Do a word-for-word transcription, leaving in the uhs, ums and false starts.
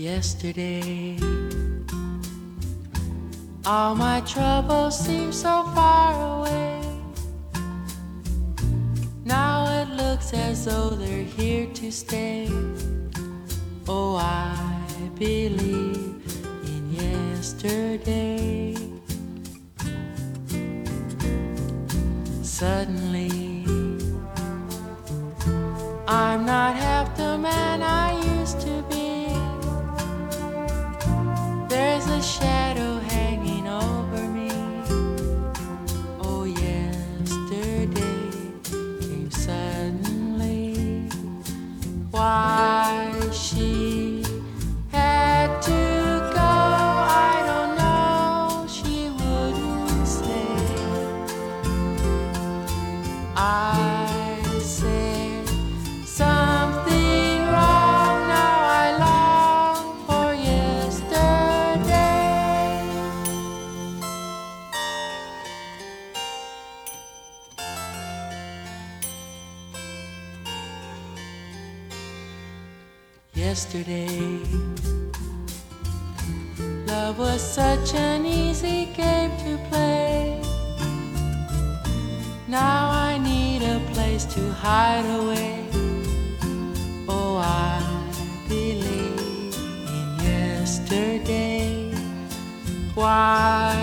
Yesterday, all my troubles seem so far away. Now it looks as though they're here to stay. Oh, I believe in yesterday. Suddenly, I'm not half the man I used to be. There's a shadow hanging over me. Oh, yesterday came suddenly. Why she had to go, I don't know. She wouldn't say. I said something wrong. Now I long for yesterday. Yesterday, love was such an easy game to play. Now I need a place to hide away. Oh, I believe in yesterday. Why